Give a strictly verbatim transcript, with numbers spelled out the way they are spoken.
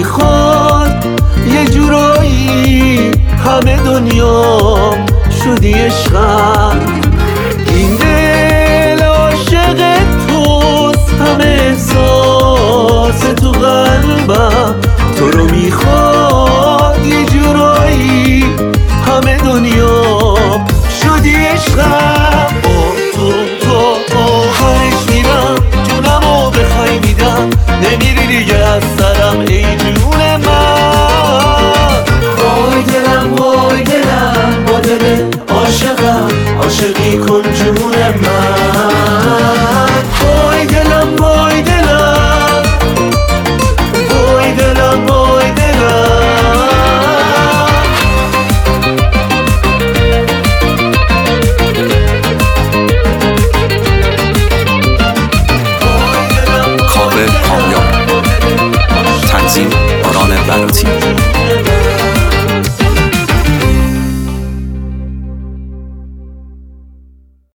میخواد یه جورایی همه دنیا شدی عشقم. این دل عاشق توست، همه احساس تو قلبم تو رو میخواد یه جورایی همه دنیا شدی عشقم. با تو تو آخرش میرم جونمو بخوای میدم، نمیری دیگه از سرم ای جون من. وای دلم وای دلم با دل عاشقم عاشقی کن جون من. وای دلم وای دلم وای دلم وای دلم. کاوه کامیاب، تنظیم آران بلاتی.